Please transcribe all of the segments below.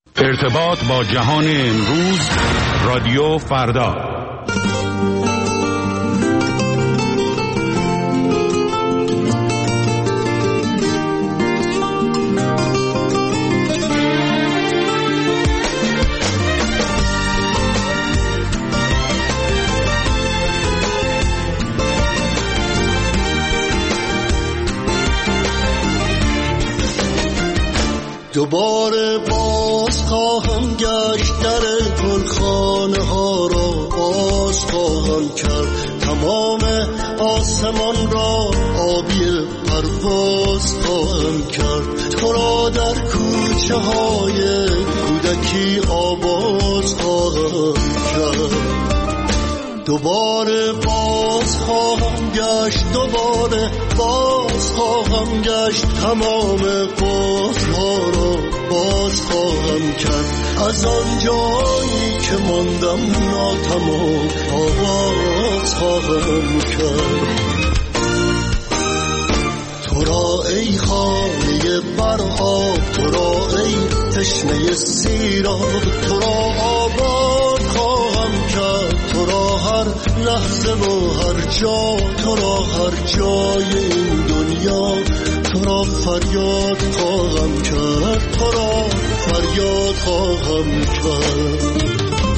ارتباط با جهان امروز، رادیو فردا. دوباره باز خواهم گشت، در گلخانه ها را باز خواهم کرد، تمام آسمان را آبی پرواز خواهم کرد، تو را در کوچه های کودکی آواز خواهم کرد. دوباره باز خواهم گشت، دوباره باز خواهم گشت، تمام قفل‌ها را باز خواهم کرد، از آن جایی که ماندم ناتمام آغاز خواهم کرد. تو را ای خانه برآب، تو را ای تشنه سیراب، تو را آباد خواهم کرد، تو را هر لحظه و هر جا، تو را هر جای این دنیا، تو را فریاد خواهم کرد، تو را فریاد خواهم کرد.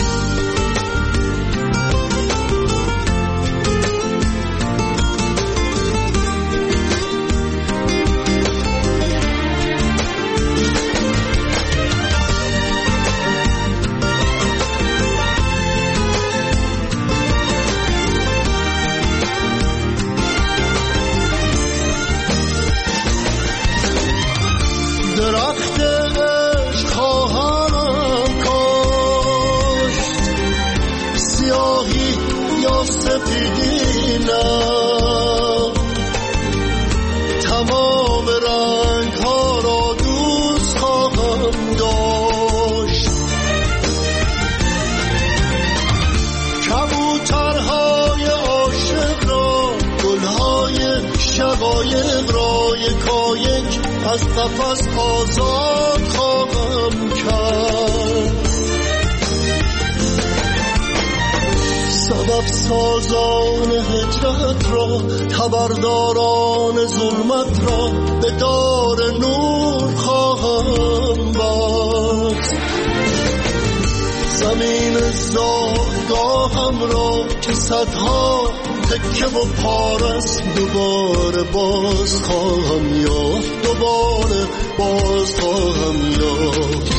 تمام رنگ ها را دوست خواهم داشت، کبوترهای عاشق را، گلهای شقایق را یکایک از قفس آزاد خواهم کرد، سبب سازان هجرت را، خبرداران ظلمت را به دار نور خواهم بست، زمین زادگاهم را که صدها تکه و پارست دوباره باز خواهم یافت، دوباره باز خواهم یافت.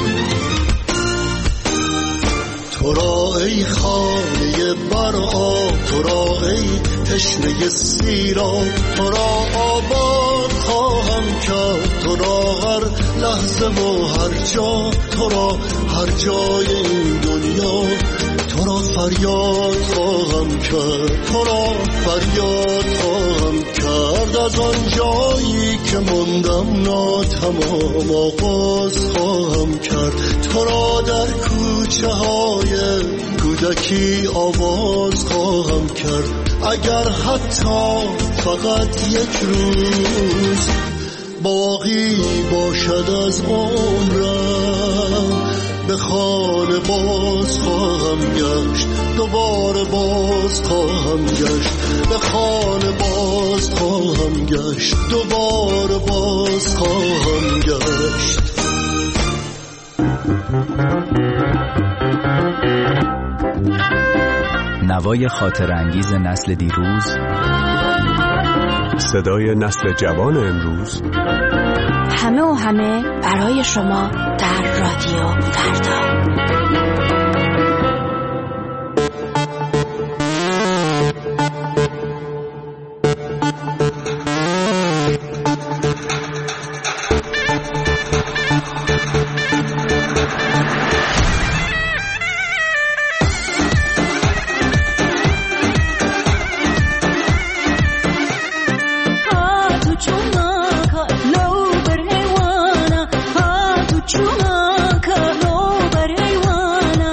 تو را ای خانه برآب، تو را ای تشنه سیراب، تو را آباد خواهم کرد، تو را هر لحظه و هر جا، تو را هر جای این دنیا، تو را فریاد خواهم کرد، تو را فریاد خواهم کرد، از آن جایی که ماندم ناتمام آغاز خواهم کرد، تو را در کوچه های کودکی آواز خواهم کرد، اگر حتی فقط یک روز باقی باشد از عمرم، به خانه باز خواهم گشت، دوباره باز خواهم گشت، به خانه باز خواهم گشت، دوباره باز خواهم گشت. نوای خاطر انگیز نسل دیروز، صدای نسل جوان امروز، همه و همه برای شما در رادیو فردا. چونکه نو بر ایوانا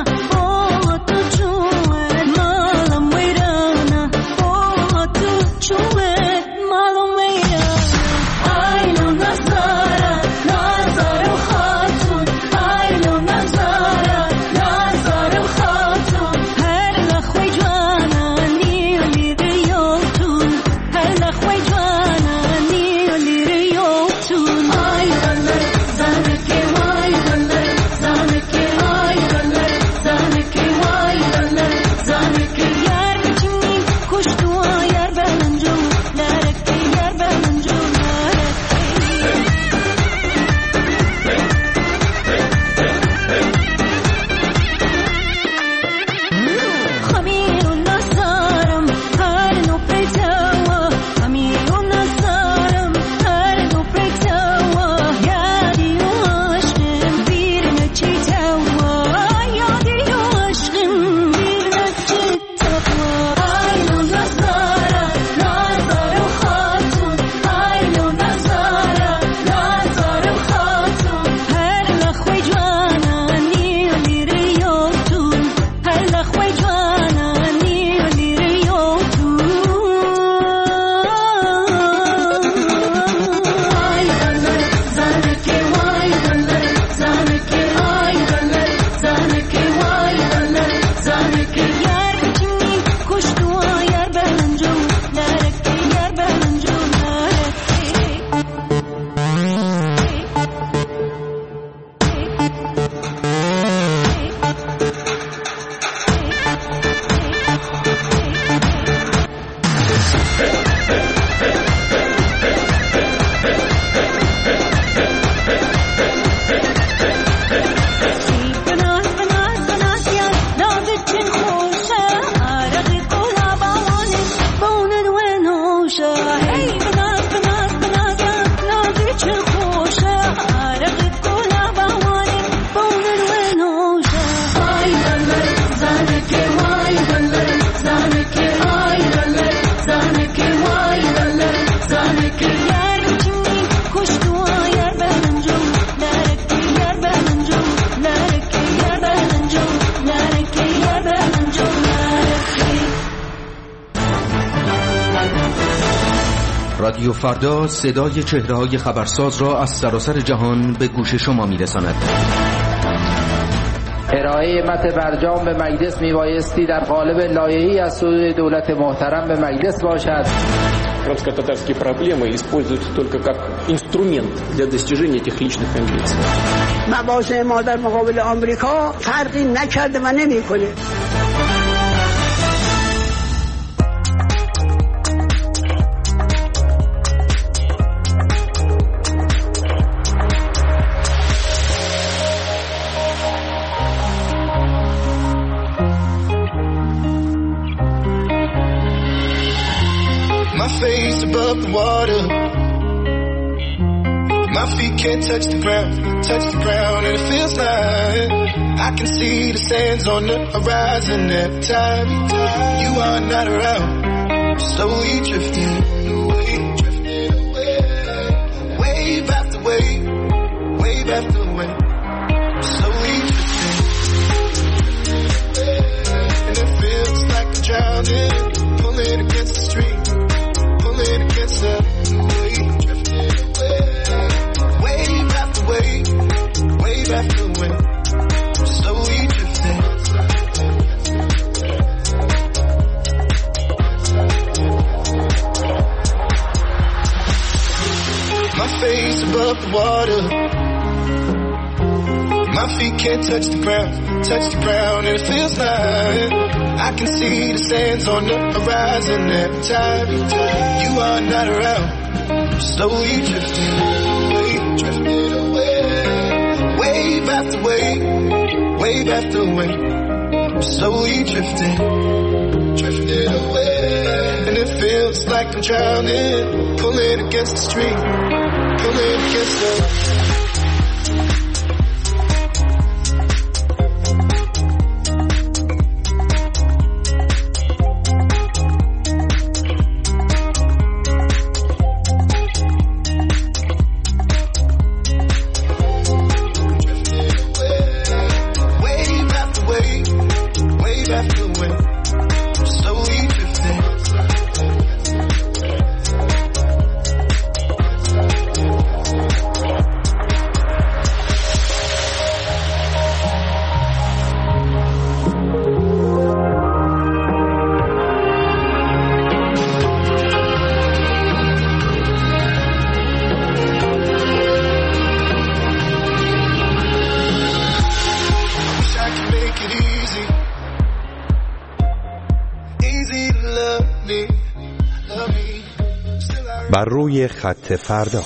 رادیو فردا صدای چهره‌های خبرساز را از سراسر جهان به گوش شما می‌رساند. ارائه متن برجام به مجلس میبایستی در قالب لایحه‌ای از سوی دولت محترم به مجلس باشد. Крымско-татарские проблемы используются только как инструмент для достижения этих личных амбиций. مواضع ما در مقابل آمریکا فرقی نکرده و نمی‌کنه. Face above the water, my feet can't touch the ground, and it feels like I can see the sands on the horizon every time you are not around. Slowly drifting away, wave after wave, wave after wave. Slowly drifting, and it feels like I'm drowning, pulling against the stream. Against the wave, drifting away, wave after wave, wave after wave, slowly drifting. My face above the water, my feet can't touch the ground, and it feels like I can see the sands on the horizon every time you are not around. Slowly drifting away, wave after wave, wave after wave. Slowly drifting away, and it feels like I'm drowning, pulling against the stream, pulling against the. بر روی خط فردا.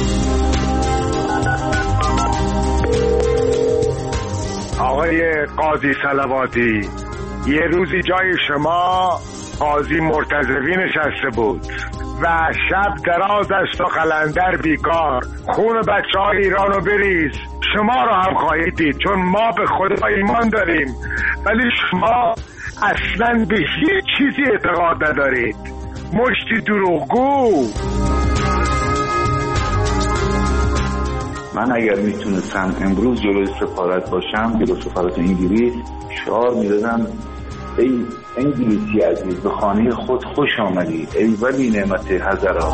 آقای قاضی صلواتی، یه روزی جای شما قاضی مرتضوی نشسته بود و شب دراز است و قلندر بیکار، خون بچه‌های ایران رو بریز. شما رو هم خواهید دید، چون ما به خدا ایمان داریم، ولی شما اصلاً به هیچ چیزی اعتقاد ندارید. مشتی دروغگو. من اگر میتونستم امروز جلوی سفارت باشم، جلوی سفارت انگلیس، شعار میدادم ای انگلیسی عزیز، به خانه خود خوش آمدی، ای ولی نعمت حضرات.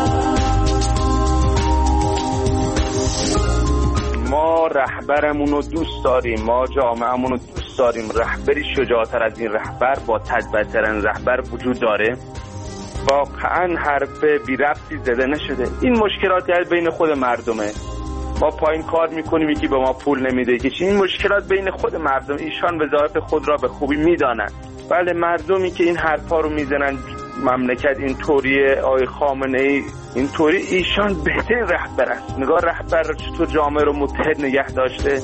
ما رهبرمون رو دوست داریم، ما جامعه‌مون رو دوست داریم. رهبری شجاعتر از این رهبر، با تدبیرترین رهبر وجود داره؟ واقعا حرف بی ربطی زده نشده. این مشکلاتی از بین خود مردمه. ما پایین کار میکنیم، یکی به ما پول نمیده، یکی این مشکلات بین خود مردم. ایشان وظایف خود را به خوبی میدانن. بله، مردمی که این حرفا رو میزنن مملکت اینطوریه، آقای خامنه‌ای اینطوری، ایشان بهترین رهبر است. نگاه رهبر چطور جامعه رو متحد نگه داشته.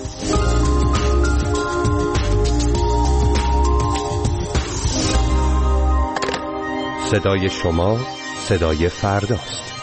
صدای شما صدای فرداست.